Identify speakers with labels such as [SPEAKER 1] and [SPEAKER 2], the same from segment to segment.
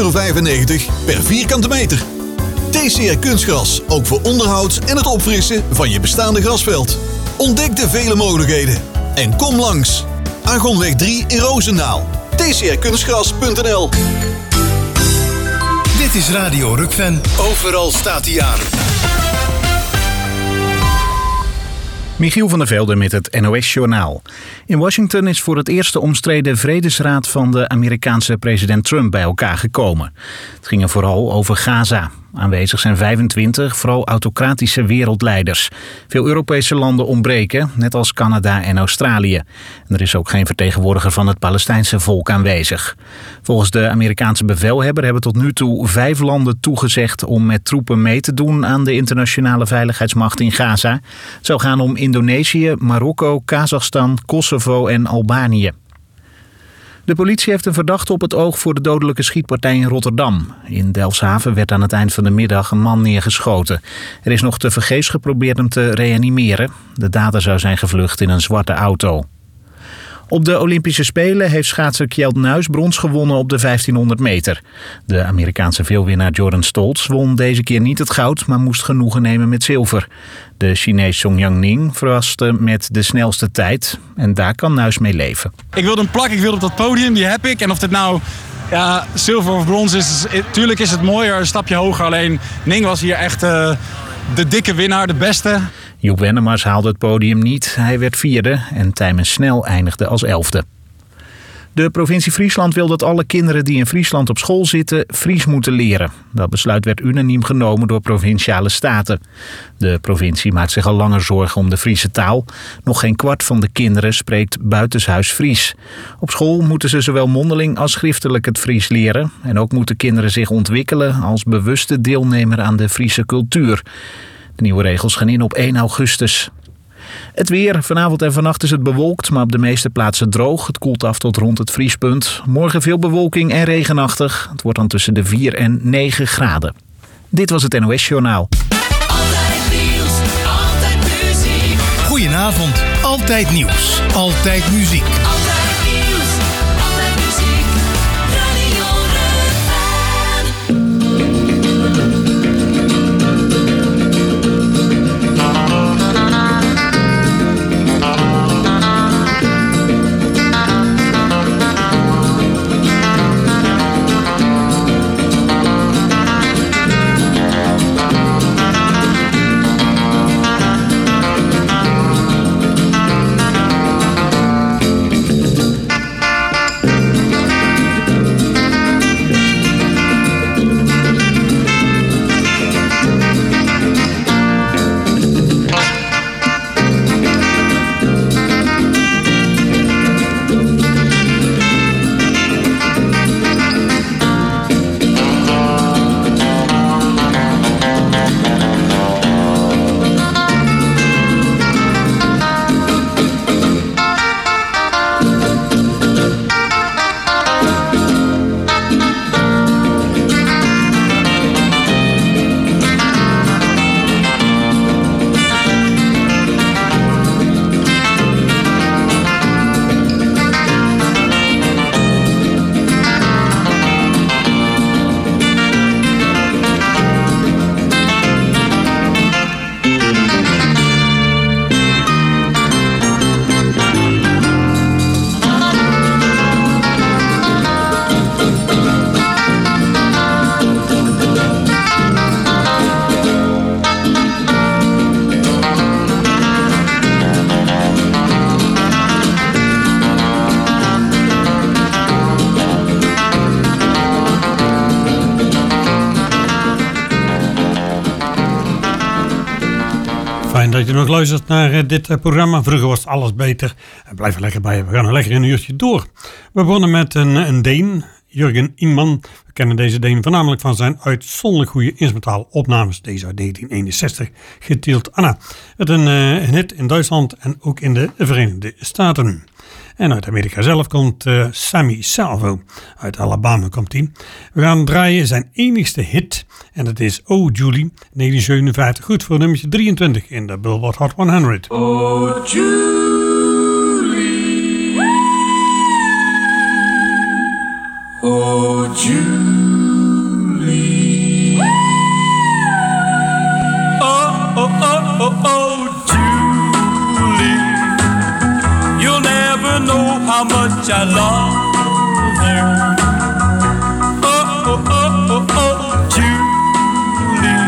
[SPEAKER 1] per vierkante meter. TCR Kunstgras, ook voor onderhoud en het opfrissen van je bestaande grasveld. Ontdek de vele mogelijkheden en kom langs. Argonweg 3 in Roosendaal. tcrkunstgras.nl.
[SPEAKER 2] Dit is Radio Rukven. Overal staat hij aan.
[SPEAKER 3] Michiel van der Velde met het NOS-journaal. In Washington is voor het eerst de omstreden vredesraad van de Amerikaanse president Trump bij elkaar gekomen. Het ging er vooral over Gaza. Aanwezig zijn 25, vooral autocratische wereldleiders. Veel Europese landen ontbreken, net als Canada en Australië. En er is ook geen vertegenwoordiger van het Palestijnse volk aanwezig. Volgens de Amerikaanse bevelhebber hebben tot nu toe 5 landen toegezegd om met troepen mee te doen aan de internationale veiligheidsmacht in Gaza. Het zou gaan om Indonesië, Marokko, Kazachstan, Kosovo en Albanië. De politie heeft een verdachte op het oog voor de dodelijke schietpartij in Rotterdam. In Delfshaven werd aan het eind van de middag een man neergeschoten. Er is nog tevergeefs geprobeerd hem te reanimeren. De dader zou zijn gevlucht in een zwarte auto. Op de Olympische Spelen heeft schaatser Kjeld Nuis brons gewonnen op de 1500 meter. De Amerikaanse veelwinnaar Jordan Stoltz won deze keer niet het goud, maar moest genoegen nemen met zilver. De Chinees Song Yang-ning verraste met de snelste tijd en daar kan Nuis mee leven.
[SPEAKER 4] Ik wilde een plak, ik wilde op dat podium, die heb ik. En of dit nou zilver of brons is, tuurlijk is het mooier, een stapje hoger. Alleen Ning was hier echt de dikke winnaar, de beste.
[SPEAKER 3] Joep Wennemars haalde het podium niet. Hij werd 4e en Tijmen Snel eindigde als 11e. De provincie Friesland wil dat alle kinderen die in Friesland op school zitten Fries moeten leren. Dat besluit werd unaniem genomen door provinciale staten. De provincie maakt zich al langer zorgen om de Friese taal. Nog geen kwart van de kinderen spreekt buitenshuis Fries. Op school moeten ze zowel mondeling als schriftelijk het Fries leren. En ook moeten kinderen zich ontwikkelen als bewuste deelnemer aan de Friese cultuur. De nieuwe regels gaan in op 1 augustus. Het weer. Vanavond en vannacht is het bewolkt, maar op de meeste plaatsen droog. Het koelt af tot rond het vriespunt. Morgen veel bewolking en regenachtig. Het wordt dan tussen de 4 en 9 graden. Dit was het NOS-journaal.
[SPEAKER 2] Altijd nieuws, altijd muziek. Goedenavond. Altijd nieuws, altijd muziek. Altijd nieuws, altijd muziek. Radio
[SPEAKER 5] Fijn dat je nog luistert naar dit programma. Vroeger was alles beter. Blijf er lekker bij. We gaan er lekker een uurtje door. We begonnen met een Deen, Jurgen Ingman. We kennen deze Deen voornamelijk van zijn uitzonderlijk goede instrumentale opnames. Deze uit 1961, getiteld Anna. Het een hit in Duitsland en ook in de Verenigde Staten. En uit Amerika zelf komt Sammy Salvo. Uit Alabama komt hij. We gaan draaien zijn enigste hit. En dat is Oh Julie, 1957. Goed voor nummertje 23 in de Billboard Hot 100.
[SPEAKER 6] Oh Julie, oh Julie. Julie, you'll never know how much I love you. Julie,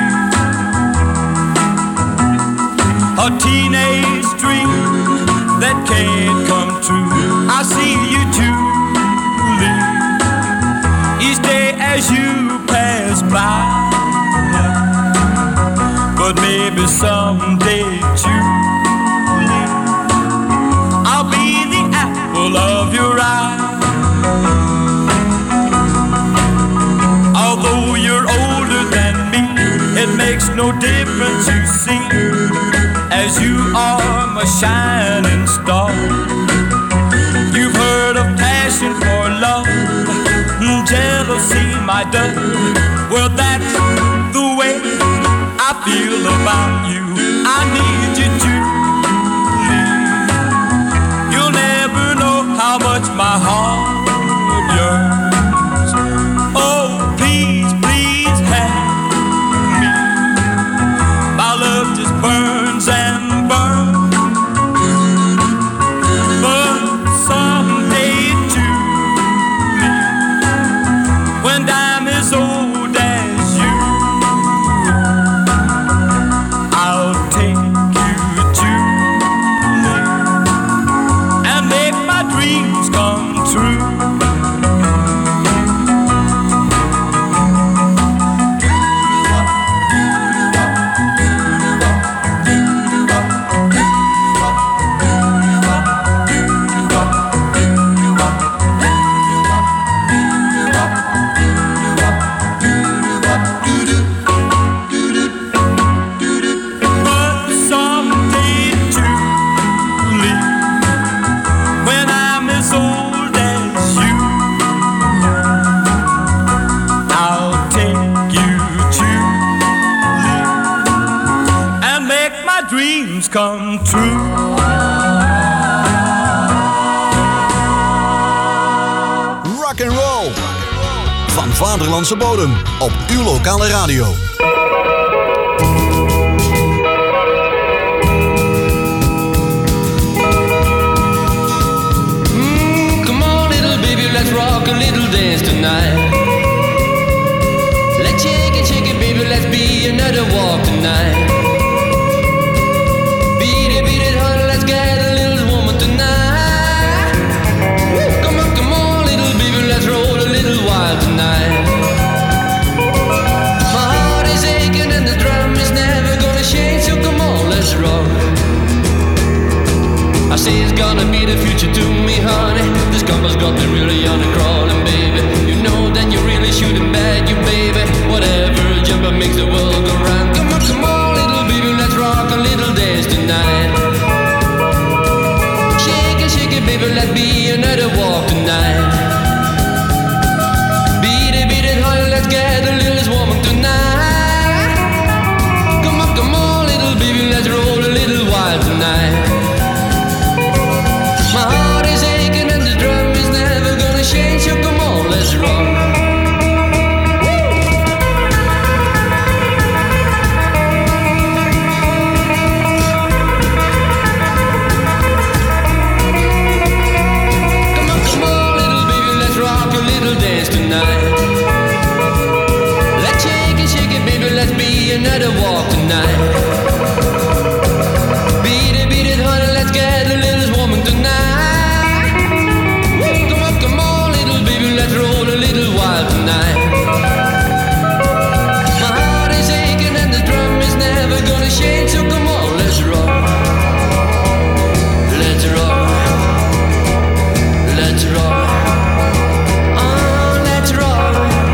[SPEAKER 6] a teenage dream that can't come true. I see you, Julie, each day as you pass by. But maybe someday, Julie, I'll be the apple of your eye. Although you're older than me, it makes no difference, you see, as you are my shining star. You've heard of passion for love, jealousy, my dove. Well, that's the way I feel about you. I need you, Julie. You'll never know how much my heart yearns. Oh, please, please have me. My love just burns and burns. But someday, Julie, when I'm as old as you, I'll take you, Julie, and make my dreams come true. Come true.
[SPEAKER 1] Rock and roll van vaderlandse bodem op uw lokale radio.
[SPEAKER 7] Come on, little baby, let's rock a little dance tonight. Let's shake it, baby, let's be another walk tonight. I say it's gonna be the future to me, honey. This cover's got me really on the crawling, baby. You know that you're really shooting bad, you baby. Whatever, jumper makes the world go round. Come on, little baby, let's rock a little dance tonight. Shake it, baby, let's be another walk tonight. Beat it, honey, let's get a little woman tonight. Come on, little baby, let's roll a little wild tonight. My heart is aching and the drum is never gonna change. So come on, let's rock. Come on, little baby, let's rock a little dance tonight. Let's shake it, baby, let's be another walk tonight. Beat it, honey, let's get a little woman tonight. Come on, little baby, let's roll a little wild tonight. My heart is aching and the drum is never gonna change. So come on, let's rock. Let's rock. Let's rock. Oh, let's rock.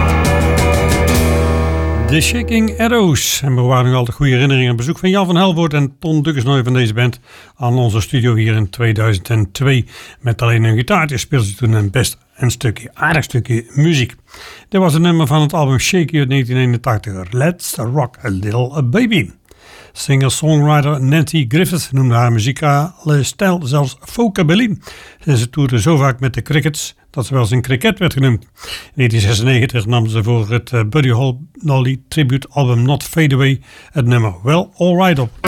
[SPEAKER 5] The Shaking Arrows. En we waren nog altijd goede herinneringen aan het bezoek van Jan van Helvoort en Ton Dukkersnoy van deze band aan onze studio hier in 2002. Met alleen een gitaartje speelde ze toen een best een stukje, aardig stukje muziek. Dit was een nummer van het album Shaky uit 1981. Let's Rock a Little Baby. Singer-songwriter Nancy Griffith noemde haar muzikale stijl zelfs folkabilly. En ze toerde zo vaak met de Crickets dat ze wel eens een cricket werd genoemd. In 1996 nam ze voor het Buddy Holly tribute album Not Fade Away het nummer Well Alright op.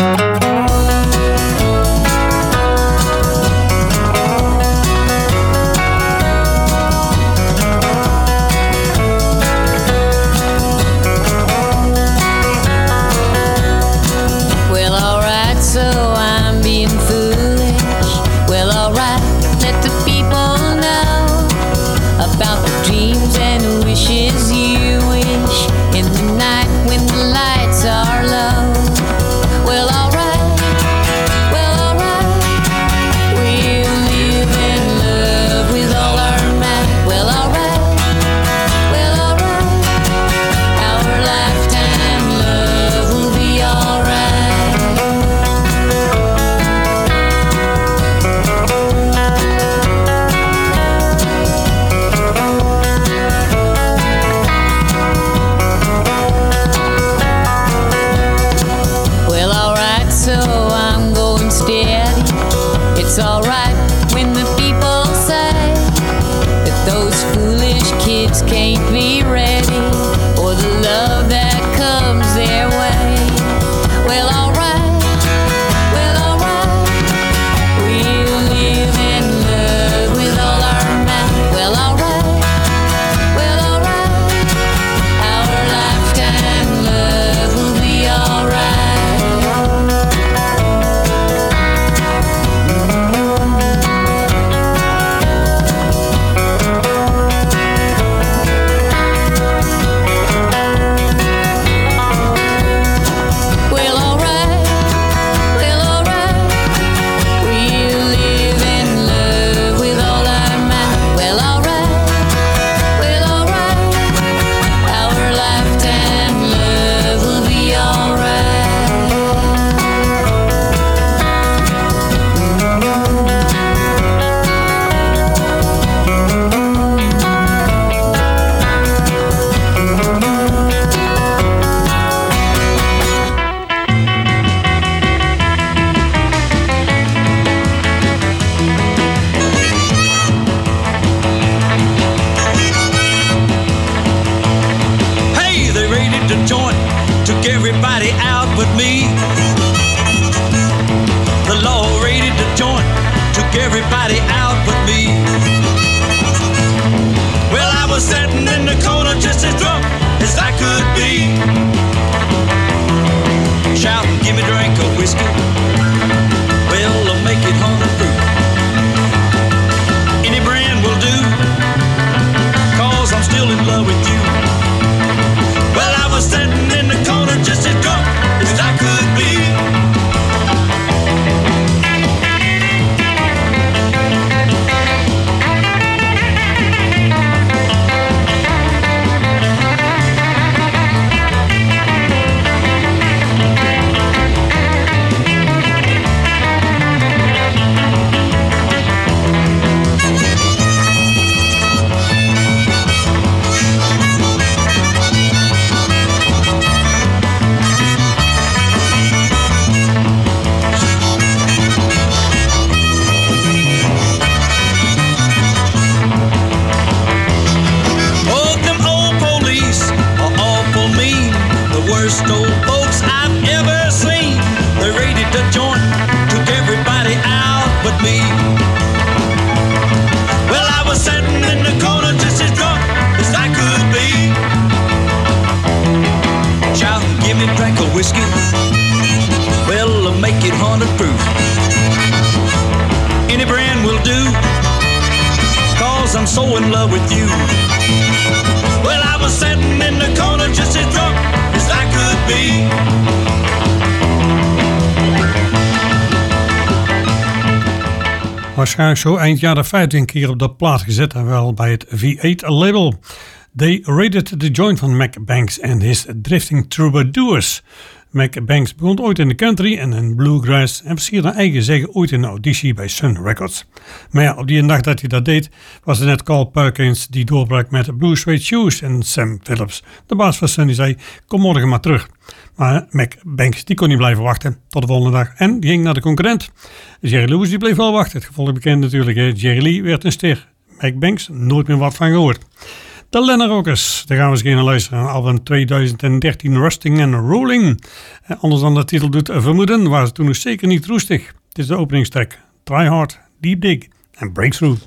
[SPEAKER 5] Waarschijnlijk zo eind jaren 50 een keer op de plaat gezet en wel bij het V8 label. They raided the joint van Mac Banks and his Drifting Troubadours. Mac Banks begon ooit in de country en in bluegrass en versierde naar eigen zeggen ooit in een auditie bij Sun Records. Maar ja, op die dag dat hij dat deed, was het net Carl Perkins die doorbrak met Blue Suede Shoes en Sam Phillips. De baas van Sun die zei, kom morgen maar terug. Maar Mac Banks die kon niet blijven wachten tot de volgende dag en die ging naar de concurrent. Jerry Lewis die bleef wel wachten. Het gevolg bekend natuurlijk, hè. Jerry Lee werd een ster. Mac Banks, nooit meer wat van gehoord. De Lennon Rockers, daar gaan we eens naar luisteren. Album 2013 Rusting and Rolling. Anders dan de titel doet vermoeden, waren ze toen nog zeker niet roestig. Het is de openingstrack. Try Hard, Deep Dig en Breakthrough.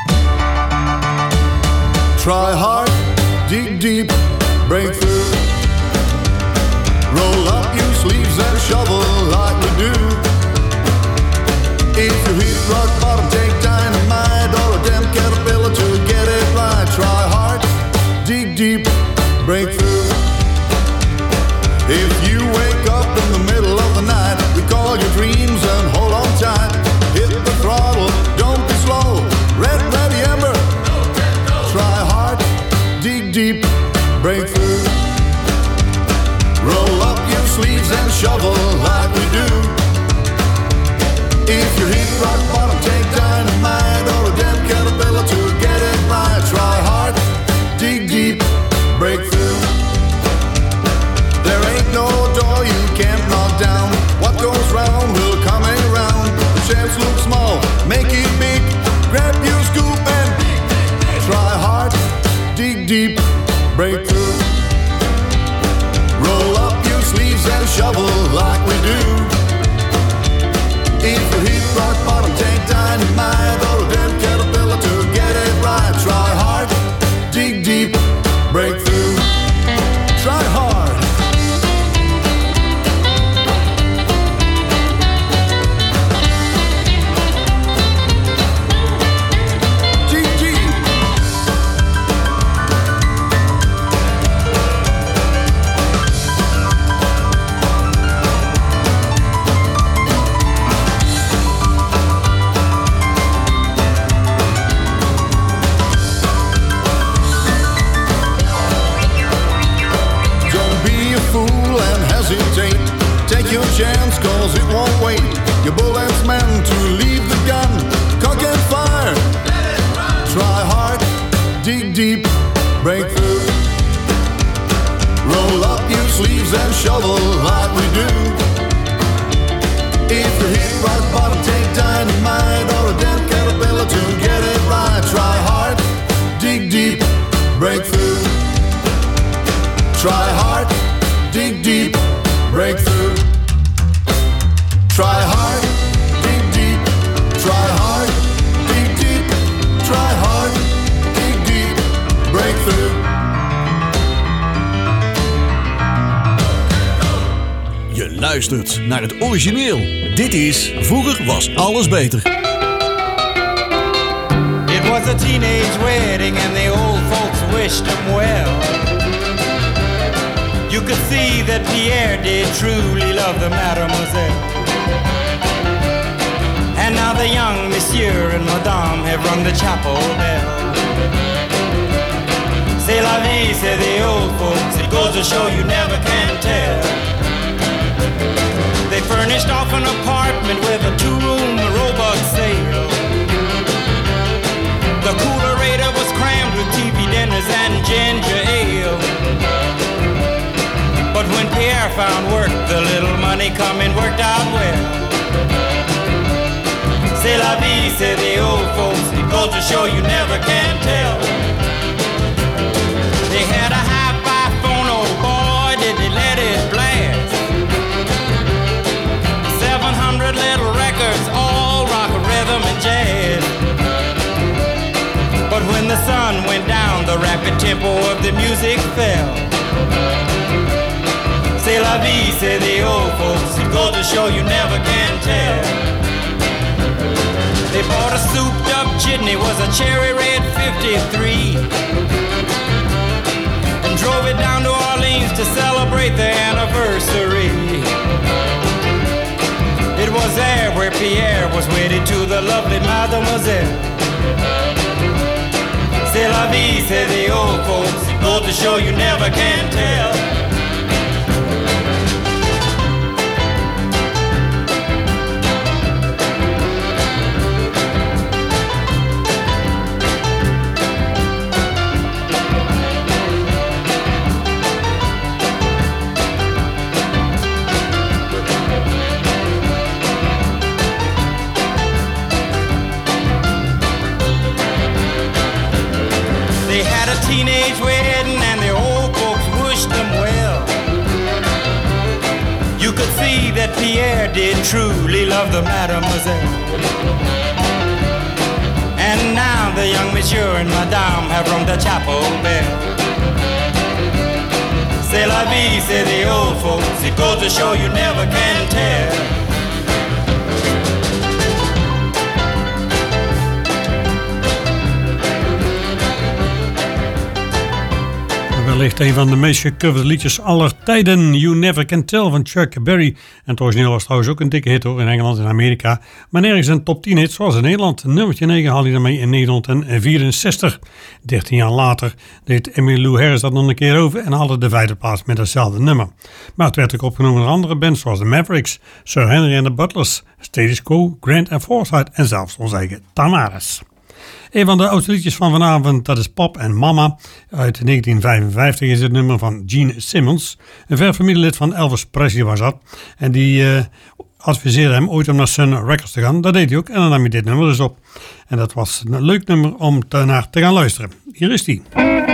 [SPEAKER 8] Try hard, dig deep, breakthrough. Roll up your sleeves and shovel like we do. If you hit rock bottom, take dynamite or a damn caterpillar to get it right. Try hard, dig deep, breakthrough. If you wake up in the middle of the night, recall your dreams and hold on tight. Hit the throttle, don't be slow. Red, ready, ember. Try hard, dig deep, breakthrough. Roll up your sleeves and shovel like we do. If you hit rock bottom, take dynamite or a damn caterpillar to get it right. Try hard, dig deep, breakthrough. There ain't no door you can't knock down. What goes round will come around. The chance looks small, make it big. Grab your scoop and try hard, dig deep, breakthrough. Roll up your sleeves and shovel like we do. If you hit rock bottom, take dynamite or a damn caterpillar to get it right. Try hard, dig deep, breakthrough. Try hard. Dig deep. Hesitate, take your chance cause it won't wait. Your bullet's meant to leave the gun. Cock and fire. Try hard, dig deep, break through. Roll up your sleeves and shovel like we do. If you hit rock bottom, take dynamite or a damn caterpillar to get it right. Try hard, dig deep, break through. Try hard, dig deep, breakthrough. Try hard, dig deep, try hard, dig deep, try hard, dig deep, breakthrough.
[SPEAKER 1] Je luistert naar het origineel. Dit is Vroeger was alles beter.
[SPEAKER 9] It was a teenage wedding and the old folks wished him well. You could see that Pierre did truly love the mademoiselle. And now the young monsieur and madame have rung the chapel bell. C'est la vie, say the old folks, it goes to show you never can tell. They furnished off an apartment with a two-room robot sale. The coolerator was crammed with TV dinners and ginger ale. But when Pierre found work, the little money coming worked out well. C'est la vie, say the old folks, it goes to show you never can tell. They had a hi-fi phone, oh boy, did they let it blast. 700 little records, all rock, rhythm, and jazz. But when the sun went down, the rapid tempo of the music fell. C'est la vie, say the old folks, it goes to show you never can tell. They bought a souped up jitney, was a cherry red 53, and drove it down to Orleans to celebrate their anniversary. It was there where Pierre was wedded to the lovely mademoiselle. C'est la la vie, say the old folks. It goes to show you never can tell. Teenage wedding and the old folks wished them well. You could see that Pierre did truly love the mademoiselle. And now the young monsieur and madame have rung the chapel bell. C'est la vie, say the old folks. It goes to show you never can tell.
[SPEAKER 5] Wellicht een van de meest gecoverde liedjes aller tijden. You Never Can Tell van Chuck Berry. En het origineel was trouwens ook een dikke hit hoor, in Engeland en Amerika. Maar nergens een top 10 hit zoals in Nederland. Nummertje 9 haalde hij daarmee in 1964. 13 jaar later deed Emmylou Harris dat nog een keer over en haalde de 5e plaats met hetzelfde nummer. Maar het werd ook opgenomen door andere bands zoals de Mavericks, Sir Henry and the Butlers, Status Quo, Grant and Forsyth en zelfs onze eigen Tamaris. Een van de oudste liedjes van vanavond, dat is Pop and Mama. Uit 1955 is het nummer van Gene Simmons. Een ver familielid van Elvis Presley was dat. En die adviseerde hem ooit om naar Sun Records te gaan. Dat deed hij ook en dan nam hij dit nummer dus op. En dat was een leuk nummer om naar te gaan luisteren. Hier is die.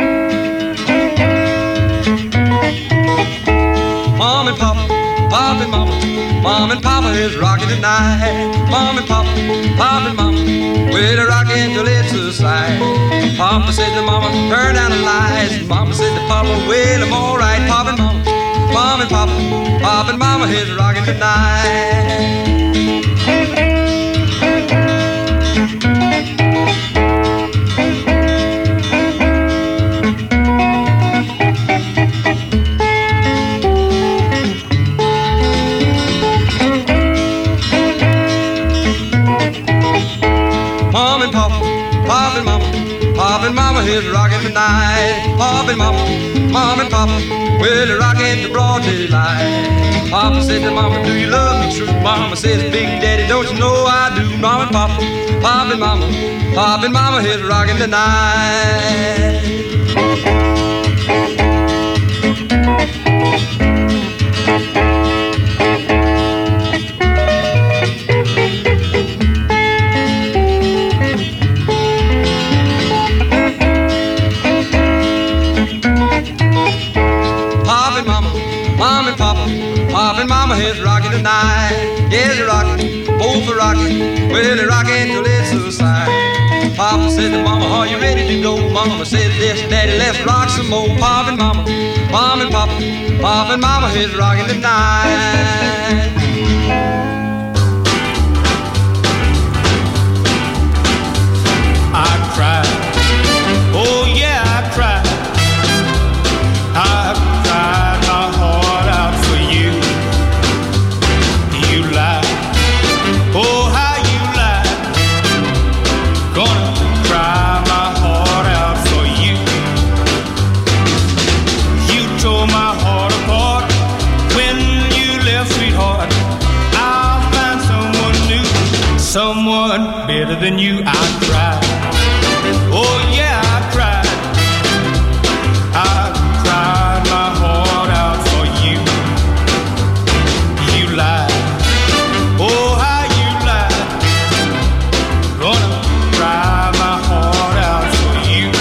[SPEAKER 10] Mom and Papa, Pop and Mama. Mom and Papa is rocking tonight. Mom and Papa, Pop and Mama, we're the rockin' till it's a sight. Papa said to Mama, turn down the lights. Mama said to Papa, well, I'm alright. Pop and Mama, Mom and Papa, Pop and Mama is rocking tonight. Pop and Mama is rockin' tonight. Pop and Mama, Mom and Papa, well, they're rockin' the broad daylight. Papa said to Mama, do you love me true? Mama says, Big Daddy, don't you know I do? Mom and Papa, Pop and Mama, Pop and Mama is rockin' tonight. Pop and Mama is rockin' tonight. Yeah, they're rockin', both are rockin'. Well, they're rockin' till it's a sight. Papa said to Mama, are you ready to go? Mama said, yes, Daddy, let's rock some more. Pop and Mama, Mom and Papa, Pop and Mama is rockin' tonight.
[SPEAKER 9] I cried, oh yeah, I cried. I cried my heart out for you. You lied, oh how you lied. Gonna cry my heart out for you. You tore my heart apart when you left, sweetheart. I'll find someone new, someone better than you. I cried, oh yeah, I cried. I cried my heart out for you. You lied, oh how you lied. Gonna cry my heart out for you.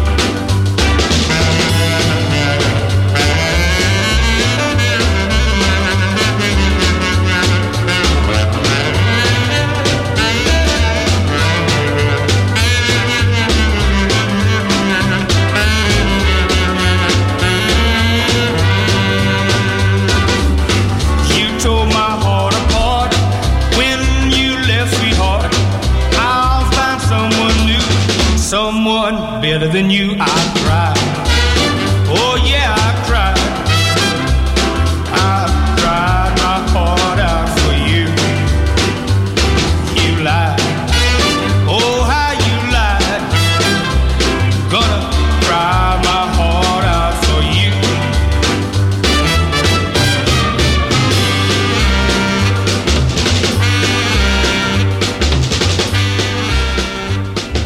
[SPEAKER 9] Someone better than you. I cried, oh yeah, I cried. I cried my heart out for you. You lied, oh how you lied. Gonna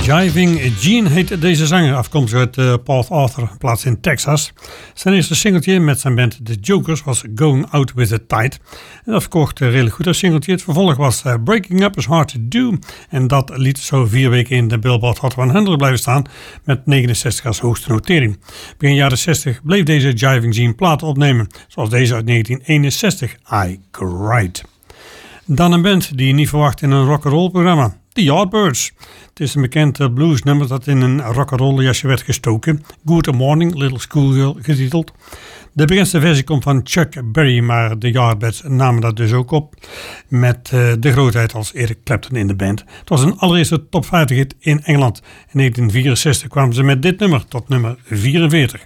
[SPEAKER 5] Jiving Gene heet deze zanger, afkomstig uit Port Arthur, plaats in Texas. Zijn eerste singeltje met zijn band The Jokers was Going Out With The Tide. En dat verkocht redelijk goed als singeltje. Het vervolg was Breaking Up Is Hard To Do. En dat liet zo 4 weken in de Billboard Hot 100 blijven staan met 69 als hoogste notering. Begin jaren 60 bleef deze Jiving Gene platen opnemen, zoals deze uit 1961, I Cried. Dan een band die je niet verwacht in een rock'n'roll programma. The Yardbirds. Het is een bekend bluesnummer dat in een rock'n'roll jasje werd gestoken. Good Morning, Little Schoolgirl getiteld. De bekendste versie komt van Chuck Berry, maar de Yardbirds namen dat dus ook op. Met de grootheid als Eric Clapton in de band. Het was een allereerste top 50 hit in Engeland. In 1964 kwamen ze met dit nummer tot nummer 44.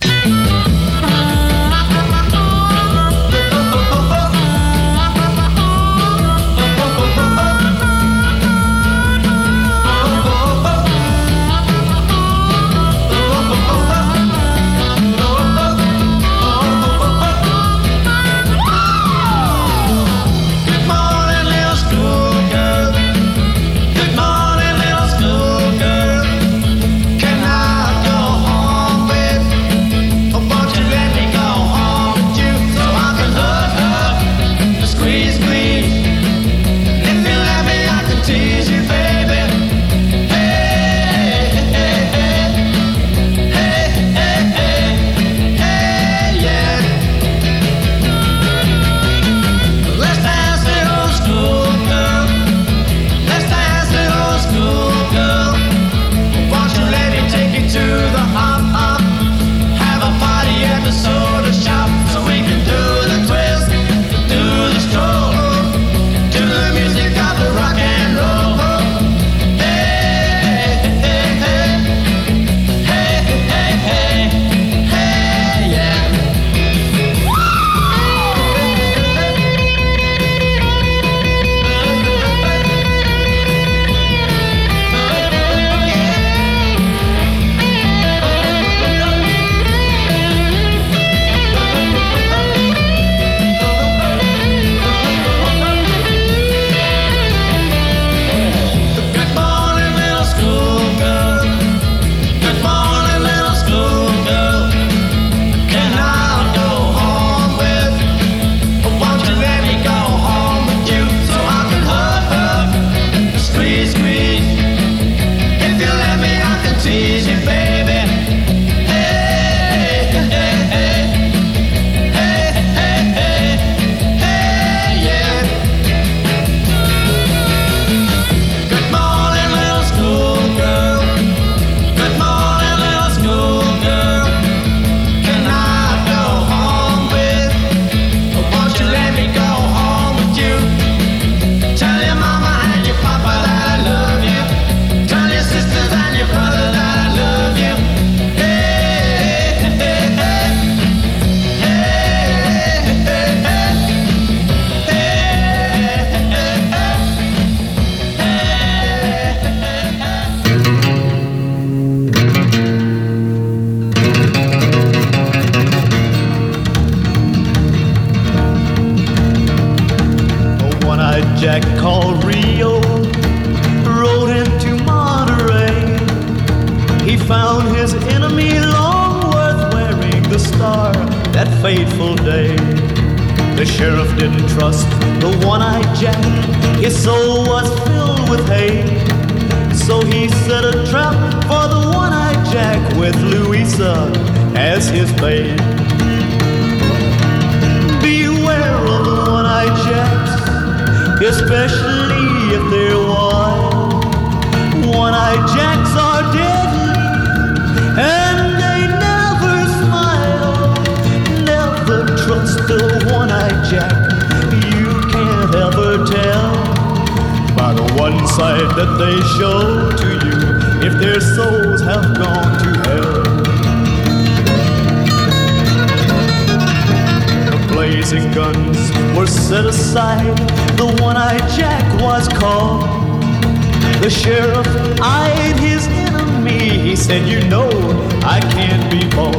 [SPEAKER 11] The sheriff eyed his enemy. He said, you know, I can't be bought.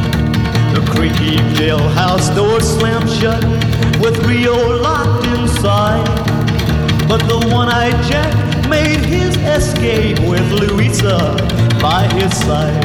[SPEAKER 11] The creaky jailhouse door slammed shut with Rio locked inside. But the one-eyed Jack made his escape with Louisa by his side.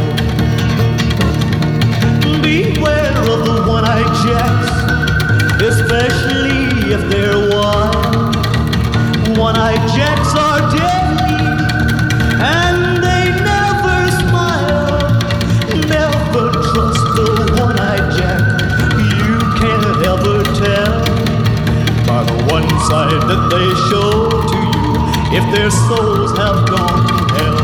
[SPEAKER 11] Beware of the one-eyed jacks, especially if they're wild. One-eyed jacks are deadly, and they never smile. Never trust the one-eyed jack. You can't ever tell by the one side that they show to you if their souls have gone to hell.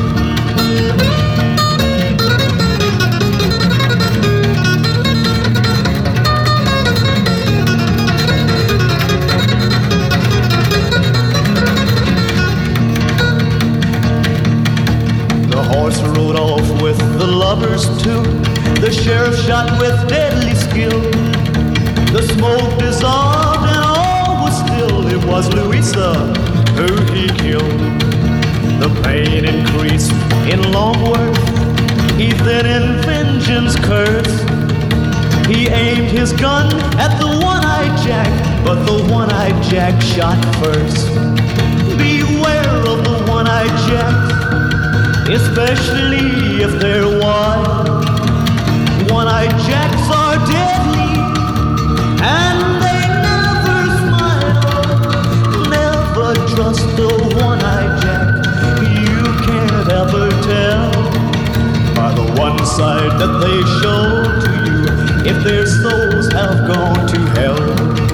[SPEAKER 11] The horse rode off with the lovers too. The sheriff shot with deadly skill. The smoke dissolved and all was still. It was Louisa who he killed. The pain increased in Longworth. He then in vengeance cursed. He aimed his gun at the one-eyed jack, but the one-eyed jack shot first. Beware of the one-eyed jack, especially if they're wild. One-eyed jacks are deadly, and they never smile. Never trust the one-eyed jack. You can't ever tell by the one side that they show to you if their souls have gone to hell.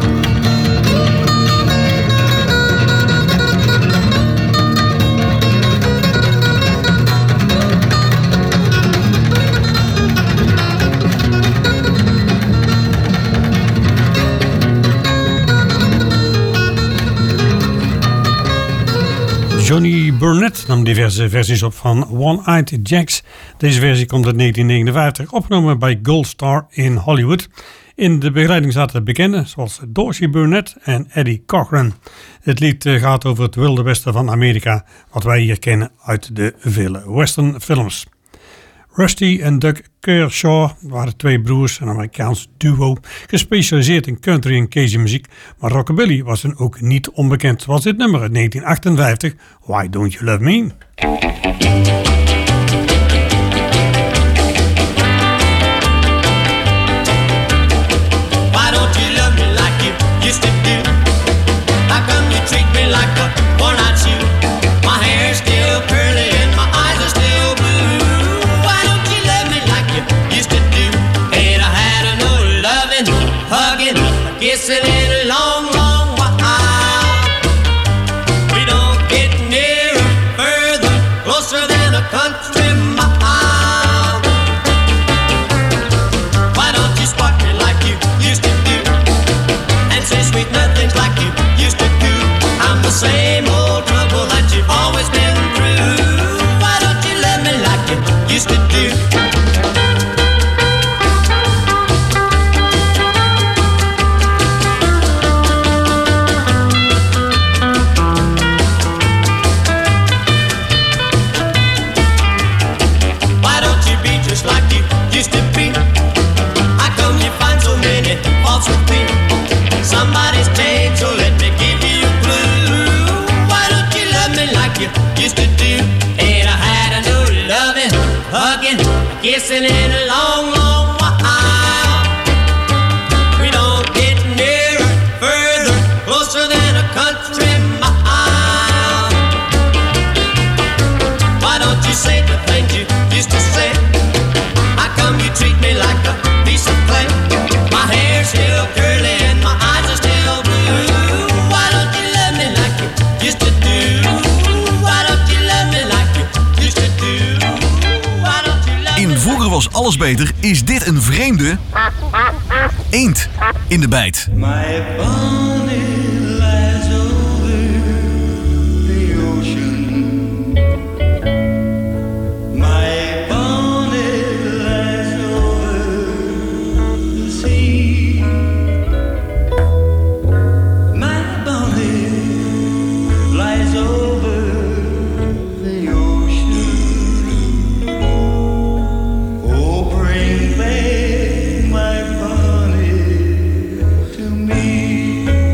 [SPEAKER 5] Johnny Burnett nam diverse versies op van One-Eyed Jacks. Deze versie komt uit 1959, opgenomen bij Gold Star in Hollywood. In de begeleiding zaten bekenden zoals Dorsey Burnett en Eddie Cochran. Het lied gaat over het wilde westen van Amerika, wat wij hier kennen uit de vele westernfilms. Rusty en Doug Kershaw waren twee broers, een Amerikaans duo, gespecialiseerd in country en Casey muziek, maar rockabilly was hen ook niet onbekend, zoals dit nummer uit 1958, Why Don't You Love Me?
[SPEAKER 12] Why don't you love me like you used to do? How come you treat me like a worn-out shoe? My hair's still curly and my eyes are still blue. Why don't you love me like you used to do? Ain't I had no loving, hugging, kissing in a long, long while. We don't get nearer, further, closer than a country mile. Why don't you spark me like you used to do? And say sweet nothings like you used to do. I'm the same old trouble that you've always been through. Why don't you love me like you used to do? Why don't you be just like you used to be? How come you find so many faults with me? Somebody's changed, so let me give you a clue. Why don't you love me like you used to do? Ain't I had a new loving, hugging, kissing in a long, long while. We don't get nearer, further, closer than a country mile. Why don't you say the things you used to say? How come you treat me like a piece of clay? My hair's still curly and my eyes are still blue. Why don't you love me like you used to do? Why don't you love me like you used to do? Why don't you love me?
[SPEAKER 1] In Vroeger was alles beter is dit een vreemde eend in de bijt.
[SPEAKER 8] My bonnet lies over the ocean. My bonnet lies over the sea. My bonnet lies over the ocean. Oh, bring back my bonnet to me.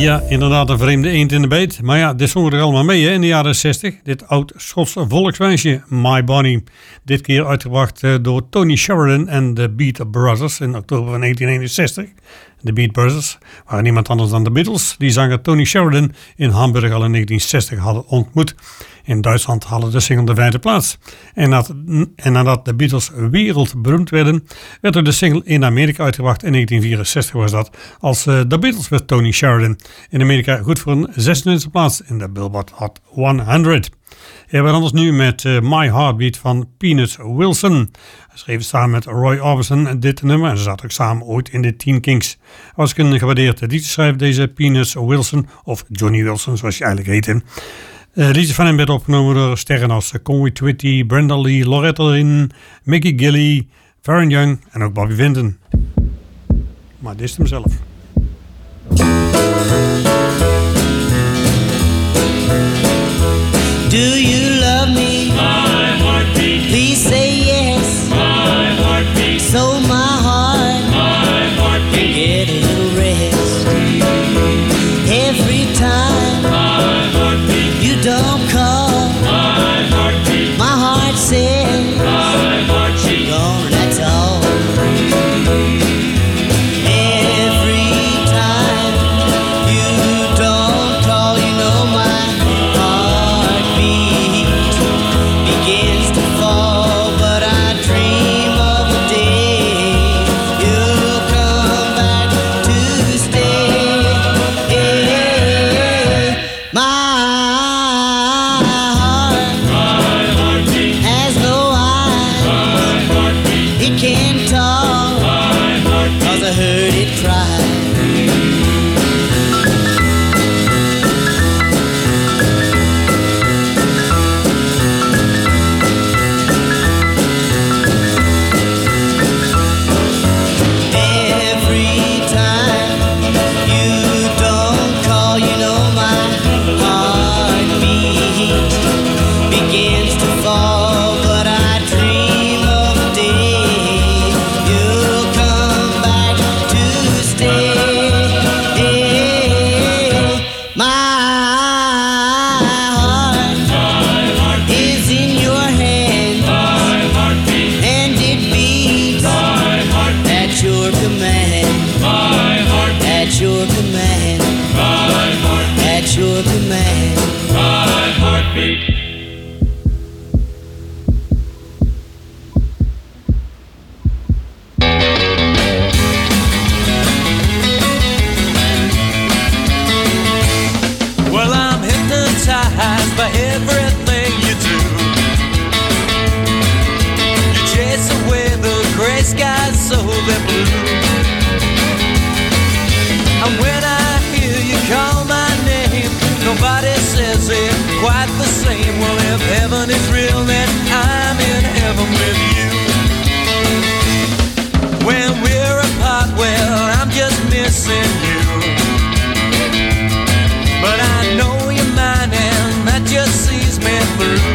[SPEAKER 5] Ja, inderdaad een vreemde eend in de beet. Maar ja, dit zongen er allemaal mee hè, in de jaren 60. Dit oud-Schotse volkswijsje, My Bonnie. Dit keer uitgebracht door Tony Sheridan en de Beat Brothers in oktober van 1961. De Beat Brothers waren niemand anders dan de Beatles. Die zanger Tony Sheridan in Hamburg al in 1960 hadden ontmoet. In Duitsland hadden de single de 5e plaats. En nadat de Beatles wereldberoemd werden, werd er de single in Amerika uitgebracht. In 1964 was dat als The Beatles met Tony Sheridan. In Amerika goed voor een 26e plaats in de Billboard Hot 100. We hebben anders nu met My Heartbeat van Peanuts Wilson. Hij schreef samen met Roy Orbison dit nummer. En ze zaten ook samen ooit in de Teen Kings. Hij was een gewaardeerd liedjeschrijver, deze Peanuts Wilson. Of Johnny Wilson, zoals je eigenlijk heette. Liedjes van hem werden opgenomen door sterren als Conway Twitty, Brenda Lee, Loretta Lynn, Mickey Gilley, Varen Young en ook Bobby Vinton. Maar dit is hem zelf.
[SPEAKER 13] Do you love me?
[SPEAKER 9] My heartbeat.
[SPEAKER 13] Please say yes.
[SPEAKER 9] My heartbeat.
[SPEAKER 13] So my heart can get a little rest. Every time
[SPEAKER 9] My heartbeat.
[SPEAKER 13] you don't call,
[SPEAKER 9] My heartbeat.
[SPEAKER 13] my heart says
[SPEAKER 9] My heartbeat.
[SPEAKER 13] gone, that's all. Every time you don't call, you know my heartbeat begins to fall. But I dream of the day you'll come back to stay. My heart has no eyes. It can't talk 'cause I heard it cry. Every time you don't call, you know my heartbeat begins to fall. But I dream of a day you'll come back to stay. My heart is in your hand, and it beats at your command. At your command. At your command.
[SPEAKER 9] My heartbeat.
[SPEAKER 6] Well, I'm hypnotized by everything you do. You chase away the gray skies so they're blue. And when I hear you call my name, nobody says it quite the same. Well, if heaven is real, then I'm in heaven with you. When we're apart, well, I'm just missing you. But I know you're mine and that just sees me through.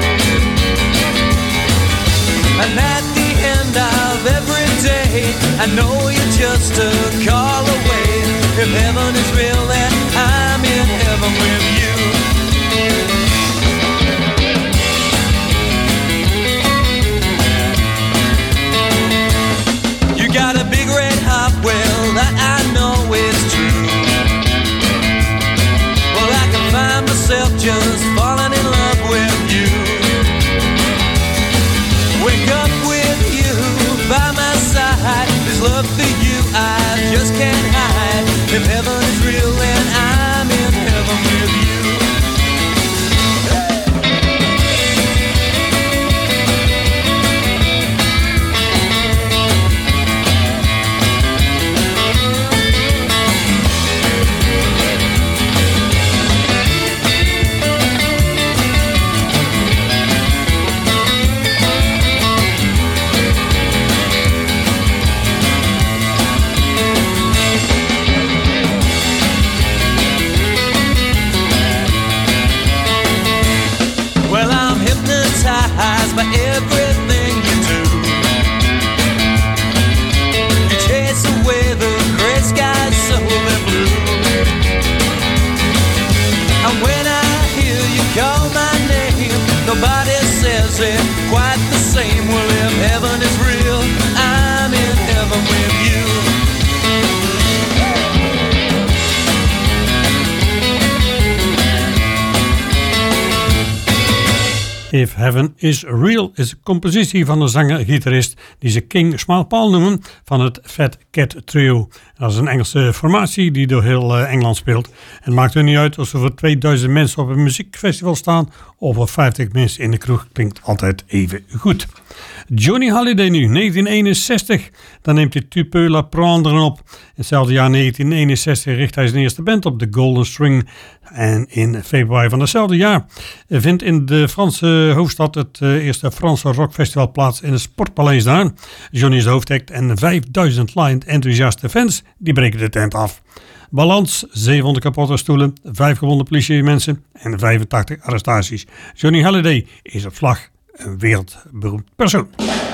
[SPEAKER 6] And at the end of every day, I know you're just a call away. If heaven is real, then I'm in heaven with you. You got a big red heart, well, that I know is true. Well, I can find myself just falling in love with you. Wake up with you by my side. There's love for you I just can't hide. If heaven is real, then I'm in heaven with you.
[SPEAKER 5] If Heaven Is Real is een compositie van de zanger-gitarist die ze King Smile Paul noemen van het Fat Cat Trio. Dat is een Engelse formatie die door heel Engeland speelt. Het maakt er niet uit of ze voor 2000 mensen op een muziekfestival staan of voor 50 mensen in de kroeg, klinkt altijd even goed. Johnny Hallyday nu, 1961. Dan neemt hij Tu peux la prendre op. In hetzelfde jaar 1961 richt hij zijn eerste band op, de Golden String. En in februari van hetzelfde jaar vindt in de Franse hoofdstad het eerste Franse rockfestival plaats in het Sportpaleis daar. Johnny is de hoofdact en 5000 live enthousiaste fans die breken de tent af. Balans, 700 kapotte stoelen, 5 gewonde politiemensen en 85 arrestaties. Johnny Hallyday is op slag een wereldberoemd persoon.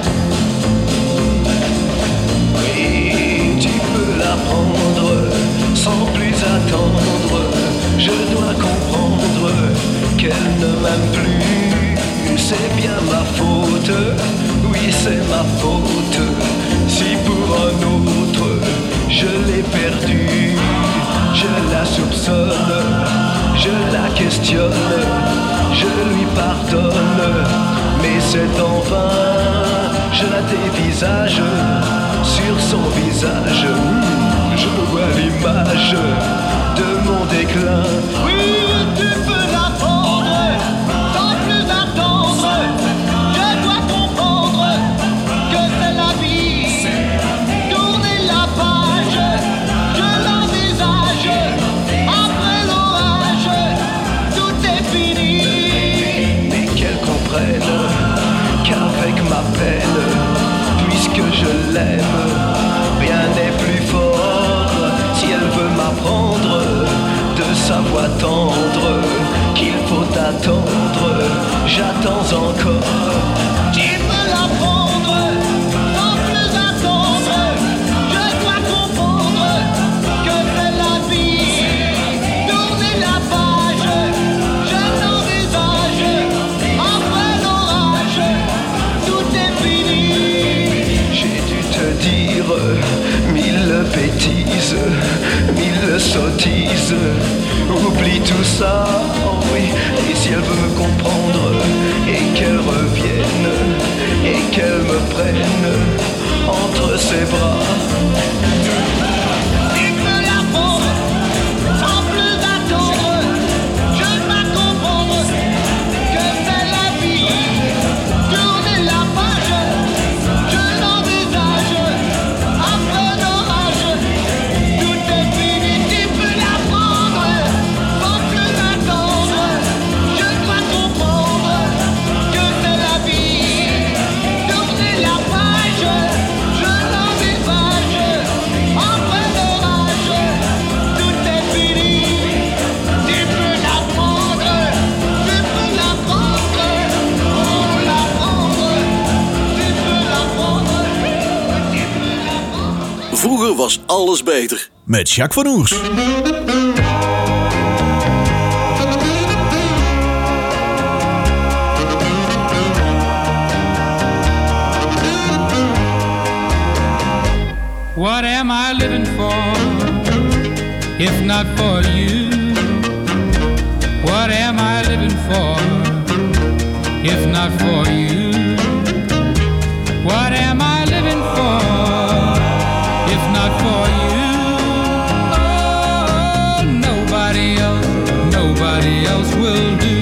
[SPEAKER 14] Oui, tu peux l'apprendre sans plus attendre. Je dois comprendre qu'elle ne m'aime plus. C'est bien ma faute, oui c'est ma faute. Si pour un autre je l'ai perdue, je la soupçonne, je la questionne, je lui pardonne. Mais c'est en vain, je la dévisage, sur son visage, je vois l'image de mon déclin. Oui, tu peux l'apprendre, sans plus attendre, je dois comprendre que c'est la vie. Tourner la page, je l'envisage, après l'orage, tout est fini. Mais qu'elle comprenne qu'avec ma peine, puisque je l'aime, rien n'est plus fort. Si elle veut m'apprendre de sa voix tendre qu'il faut attendre, j'attends encore. Tu peux l'apprendre sans plus attendre, je dois comprendre que c'est la vie. Tourner la page, je l'envisage, après l'orage, tout est fini. J'ai dû te dire 1000 bêtises, 1000 sottises. Oublie tout ça, oh oui. Et si elle veut me comprendre et qu'elle revienne et qu'elle me prenne entre ses bras. Tu peux l'apprendre sans plus attendre, je dois comprendre que c'est la vie. Tourner la page, je l'envisage, après l'orage, tout est fini. Tu peux l'apprendre sans plus attendre, je dois comprendre que c'est la vie. Tourner la page, je l'envisage, après l'orage, tout est fini. Tu peux l'apprendre, tu peux l'apprendre, oh l'apprendre, tu peux l'apprendre, tu peux l'apprendre.
[SPEAKER 1] Vroeger was alles beter. Met Jacques van Oers.
[SPEAKER 15] What am I living for, if not for you? What am I living for, if not for you? What am I living for, if not for you? Oh, nobody else will do.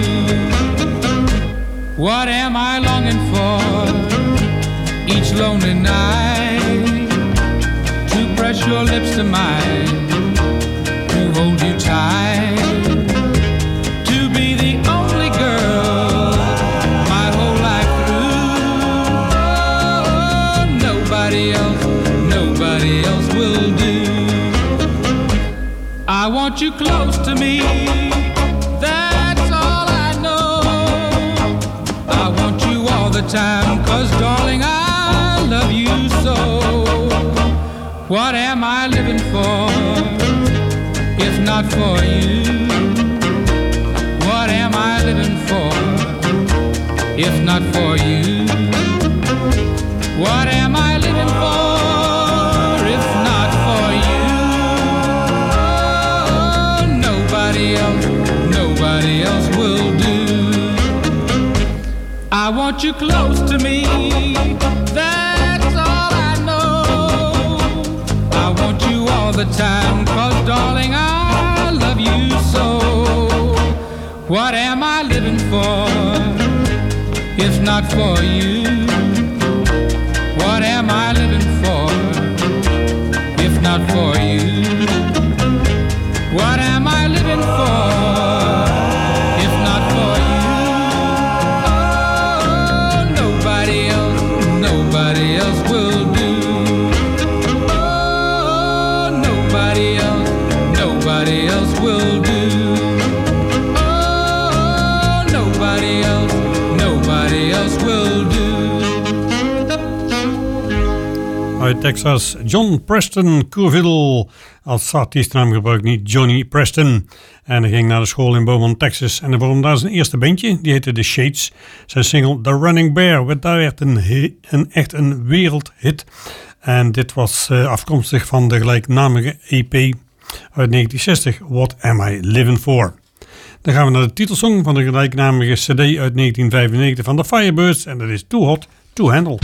[SPEAKER 15] What am I longing for, each lonely night? To press your lips to mine, to hold you tight, to be the only girl my whole life through. Oh, nobody else will do. I want you close to me, that's all I know. I want you all the time, 'cause darling I love you so. What am I living for, if not for you? What am I living for, if not for you? What am I living for, if not for you? Oh, nobody else will do. you close to me. That's all I know. I want you all the time, 'cause darling, I love you so. What am I living for, if not for you? What am I living for, if not for you? What am I living for, if not for you? Oh, nobody else will do. Oh, nobody else will do. Oh, nobody else will do.
[SPEAKER 5] Uit Texas, John Preston Courville. Als artiestnaam gebruikt niet Johnny Preston. En hij ging naar de school in Beaumont, Texas. En hij vormde daar zijn eerste bandje, die heette The Shades. Zijn single The Running Bear werd daar echt een wereldhit. En dit was afkomstig van de gelijknamige EP uit 1960, What Am I Living For? Dan gaan we naar de titelsong van de gelijknamige CD uit 1995 van de Firebirds. En dat is Too Hot to Handle.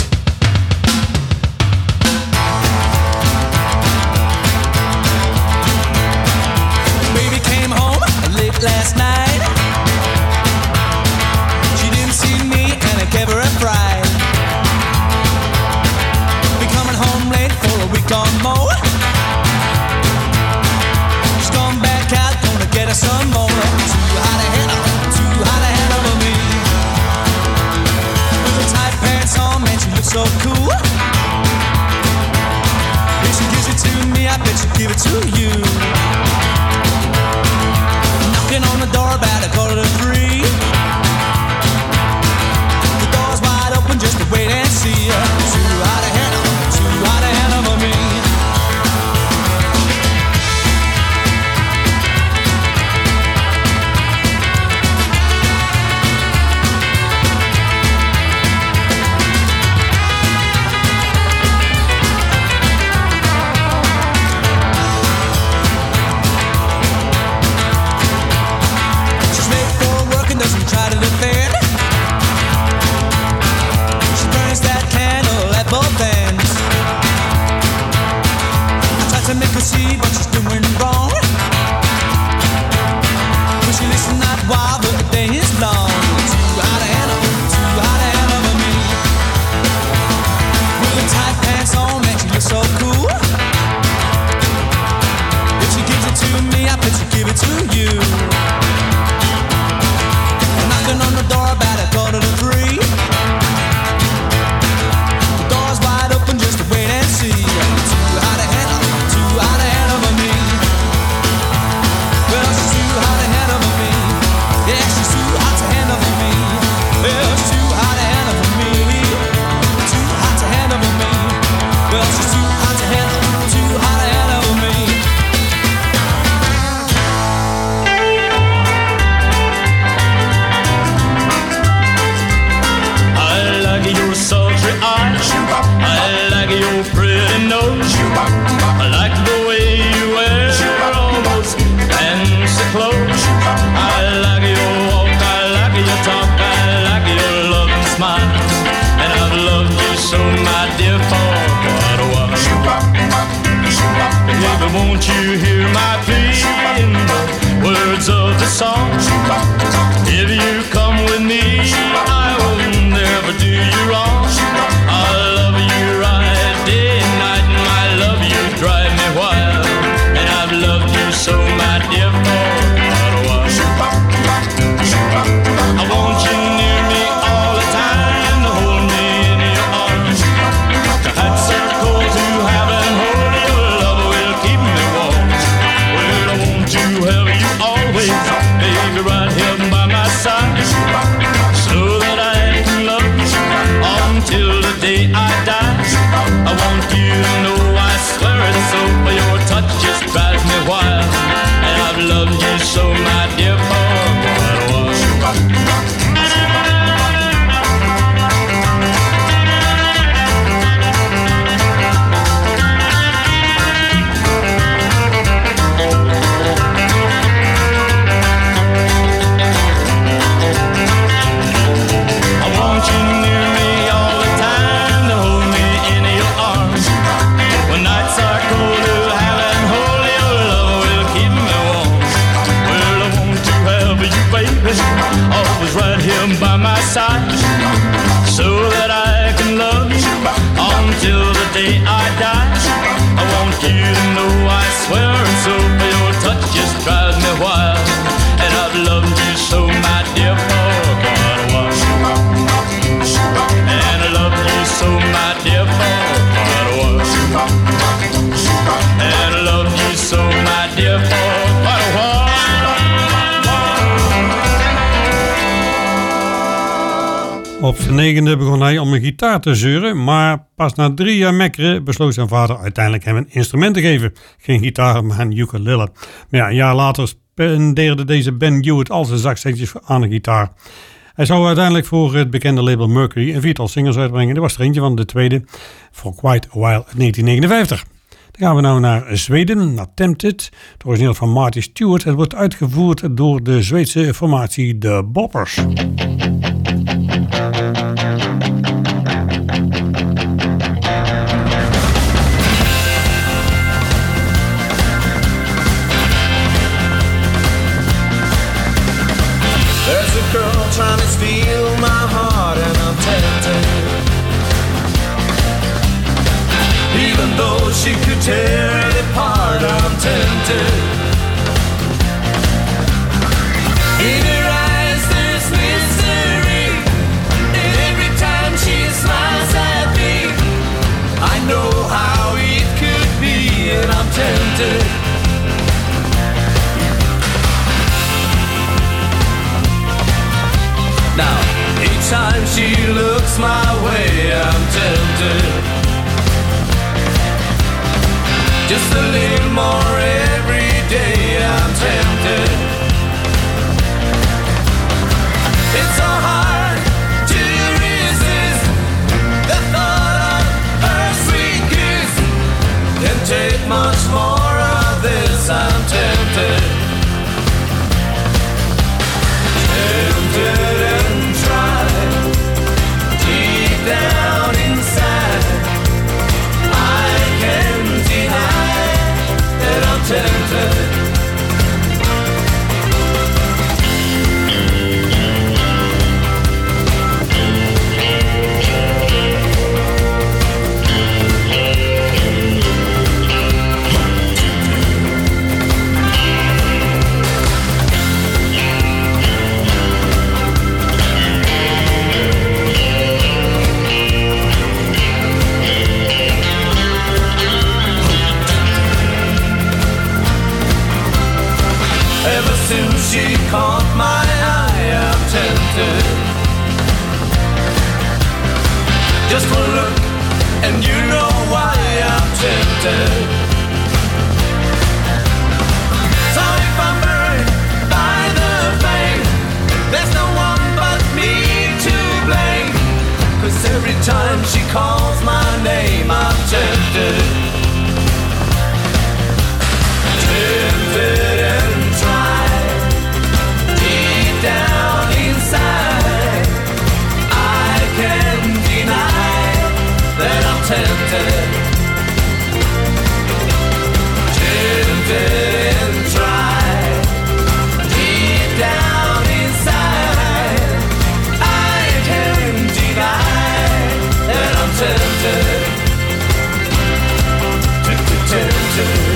[SPEAKER 12] Last night, she didn't see me and it gave her a fright. Be coming home late for a week or more. She's gone back out, gonna get her some more. Too hot to handle for me. With her tight pants on, man, she looks so cool. If she gives it to me, I bet she'll give it to you. On the door about 2:45. The door's wide open just to wait and see. Too hot to handle for me. Doesn't try to defend. She burns that candle at both ends. I tried to make her see what she's doing wrong. Will she listen not while the day is long? Too hot to handle for me. With her tight pants on, man, she looks so cool. If she gives it to me, I bet she'll give it to you. On the door about 2:45. The door's wide open just to wait and see. Too hot to handle for me. Well, she's too hot to handle for me. Yeah, she's too hot to handle for me. Well, she's too hot to handle for me. Too hot to handle for me. Well, she's too hot to handle for me. Sultry eyes, I like your pretty nose, I like the way you wear almost fancy clothes, I like your walk, I like your talk, I like your loving smile, and I've loved you so, my dear, for quite a while. Baby, won't you hear my plea in the words of the song? If you come with me, I will never do you wrong. I love you right day and night, and I love you drive me wild. And I've loved you so, my dear, for quite a while. I want you near me all the time, to hold me in your arms. The hot's so cold to have and hold, your love will keep me warm. Well, I want to have you always, baby, right here by my side, so that I can love you until the day I die. I want you to know, I swear it so, for your touch just drives me wild. And I've loved you so, my dear, for quite a while. I want you near
[SPEAKER 5] Op zijn 9e begon hij om een gitaar te zeuren, maar pas na 3 jaar mekkeren besloot zijn vader uiteindelijk hem een instrument te geven. Geen gitaar, maar een ukulele. Maar ja, een jaar later spendeerde deze Ben Hewitt al zijn zakcentjes aan een gitaar. Hij zou uiteindelijk voor het bekende label Mercury een 4-tal singles uitbrengen. Dat was er eentje van, de tweede, For Quite a While uit 1959. Dan gaan we nou naar Zweden, naar Tempted. Het origineel van Marty Stewart. Het wordt uitgevoerd door de Zweedse formatie The Boppers.
[SPEAKER 16] There's a girl trying to steal my heart and I'm tempted. Even though she could tear it apart, I'm tempted. In her eyes there's mystery, and every time she smiles at me, I know how it could be, and I'm tempted. Now, each time she looks my way, I'm tempted. Just a little more every day, I'm tempted. It's so hard to resist the thought of her sweet kiss. Can't take much more of this, I'm tempted. Tempted and tried, deep down inside, I can't deny that I'm tempted. Ever since she caught my eye, I'm tempted. Just one look, and you know why I'm tempted. So if I'm burned by the flame, there's no one but me to blame. 'Cause every time she calls my name, I'm tempted. Tempted and tried, deep down inside, I can't deny that I'm tempted. Tempted and tried, deep down inside, I can't deny that I'm tempted. Tempted.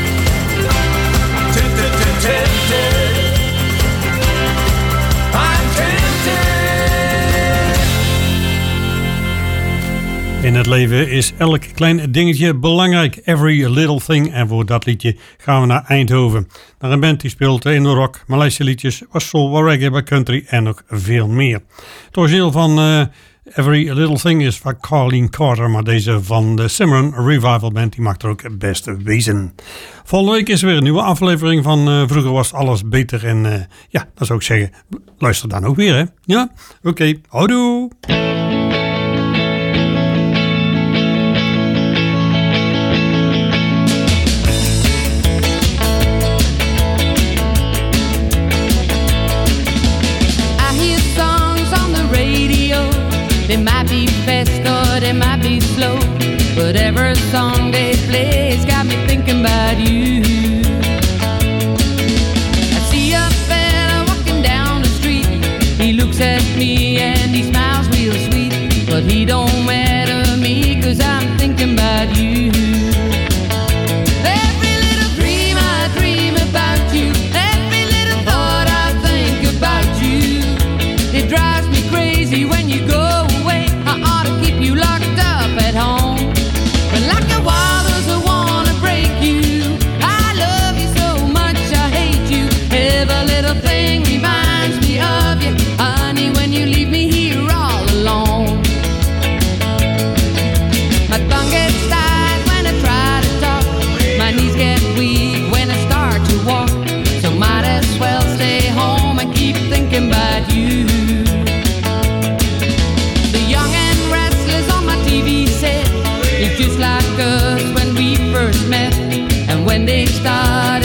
[SPEAKER 5] In het leven is elk klein dingetje belangrijk. Every little thing. En voor dat liedje gaan we naar Eindhoven. Naar een band die speelt in de rock, Maleisische liedjes, was soul, was reggae, was country en nog veel meer. Het origineel van Every Little Thing is van Carleen Carter, maar deze van de Cimarron Revival Band, die maakt er ook best wezen. Volgende week is er weer een nieuwe aflevering van Vroeger Was Alles Beter. En ja, dan zou ik zeggen, luister dan ook weer, hè? Ja? Oké, houdoe!
[SPEAKER 17] They might be fast or they might be slow, but every song they play's got me thinking about you. I see a fella walking down the street. He looks at me and he smiles real sweet, but he don't matter to me 'cause I'm thinking about you. Every little dream I dream about you, every little thought I think about you. It drives me crazy when you go. You locked up at home, but like a wild as I wanna break you. I love you so much, I hate you. Every little thing reminds me of you, honey. When you leave me here all alone. when they started.